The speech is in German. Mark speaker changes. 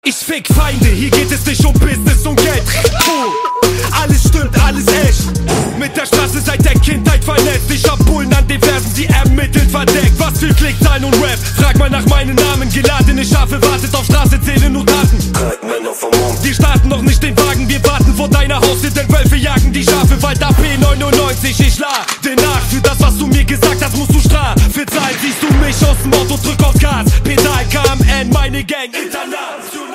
Speaker 1: Ich fick Feinde, hier geht es nicht um Business und Geld. Alles stimmt, alles echt. Mit der Straße seit der Kindheit vernetzt. Ich hab Bullen an den Versen, die ermitteln verdeckt. Was für Klickzahlen und Rap, frag mal nach meinen Namen. Geladene Schafe wartet auf Straße, zählen nur Taten. Wir starten noch nicht den Wagen, wir warten vor deiner Haustür, denn Wölfe jagen die Schafe. Wald AP 99, ich lade nach. Für das, was du mir gesagt hast, musst du Strafe zahlen. Siehst du mich aus dem Auto, drück aufs Gas. Pedal, KMN, meine Gang, international.